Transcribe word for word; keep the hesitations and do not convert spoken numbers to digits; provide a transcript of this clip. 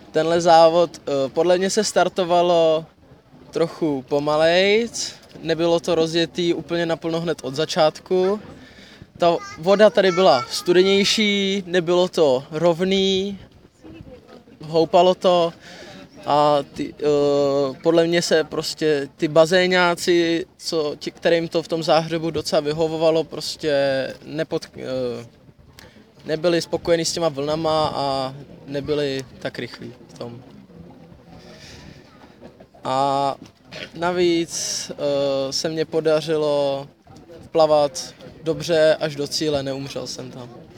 tenhle závod podle mě se startovalo trochu pomalejc, nebylo to rozjetý úplně naplno hned od začátku. Ta voda tady byla studenější, nebylo to rovný, houpalo to a ty, uh, podle mě se prostě ty bazéňáci, co, ti, kterým to v tom záhřebu docela vyhovovalo, prostě nepod, uh, nebyli spokojení s těma vlnama a nebyli tak rychlí v tom. A navíc uh, se mně podařilo plavat dobře až do cíle, neumřel jsem tam.